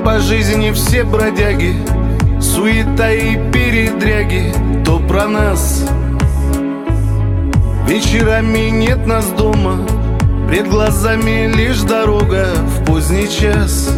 по жизни все бродяги, суета и передряги, то про нас. Вечерами нет нас дома, пред глазами лишь дорога в поздний час.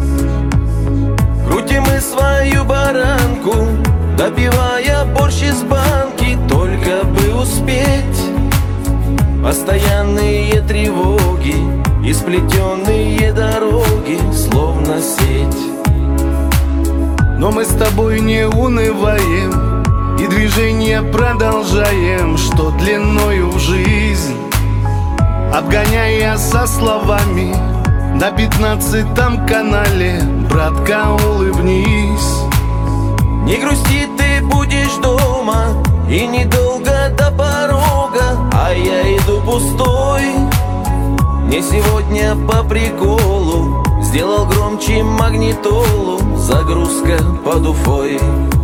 Крутим мы свою баранку, допивая борщ из банки, только бы успеть. Постоянные тревоги и сплетенные дороги, словно сеть. Но мы с тобой не унываем и движение продолжаем, что длиною в жизнь, обгоняя со словами на 15-м канале. Братка, улыбнись. Не грусти, ты будешь дома, и недолго до порога, а я иду пустой. Мне сегодня по приколу сделал громче магнитолу, загрузка под Уфой.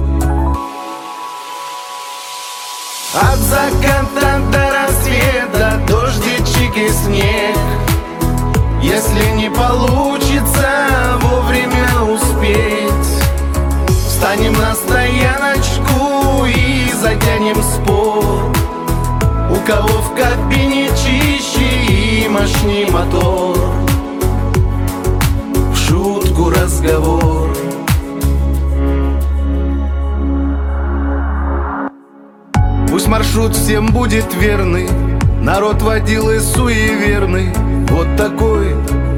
От заката до рассвета дождичек и снег. Если не получится вовремя успеть, встанем на стояночку и затянем спор. У кого в кабине чище и мощней мотор, в шутку разговор. Пусть маршрут всем будет верный, народ водил и суеверный, вот такой.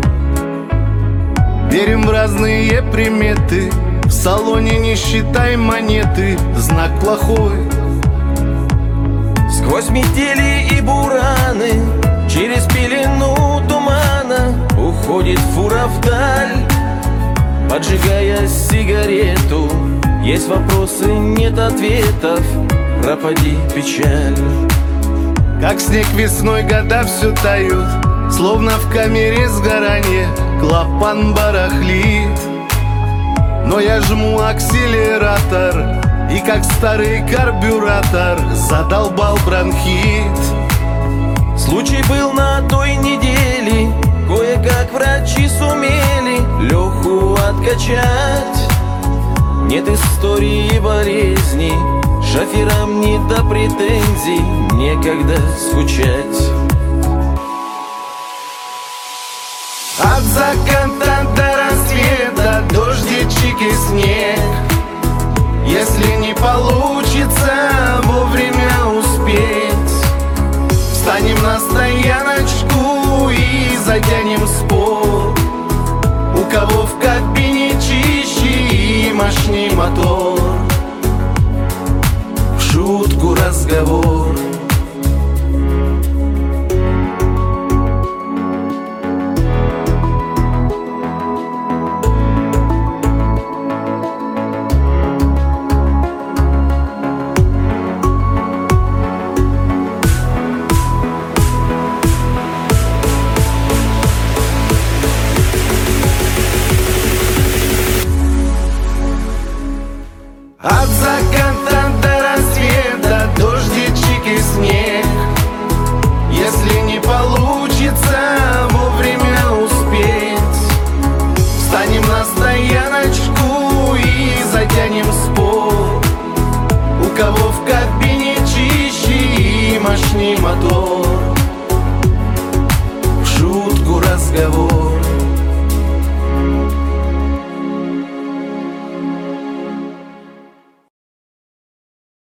Верим в разные приметы, в салоне не считай монеты, знак плохой. Сквозь метели и бураны, через пелену тумана уходит фура вдаль, поджигая сигарету. Есть вопросы, нет ответов, пропади печаль. Как снег весной года все тают, словно в камере сгорания клапан барахлит. Но я жму акселератор, и как старый карбюратор задолбал бронхит. Случай был на той неделе, кое-как врачи сумели Леху откачать. Нет истории болезни, шоферам не до претензий, некогда скучать. От заката до рассвета дождичек и снег. Если не получится вовремя успеть, встанем на стояночку и затянем спор. У кого в кабине чище и мощней мотор, в шутку разговор. От заката до рассвета дождичек и снег. Если не получится вовремя успеть, встанем на стояночку и затянем спор. У кого в кабине чище и мощней мотор,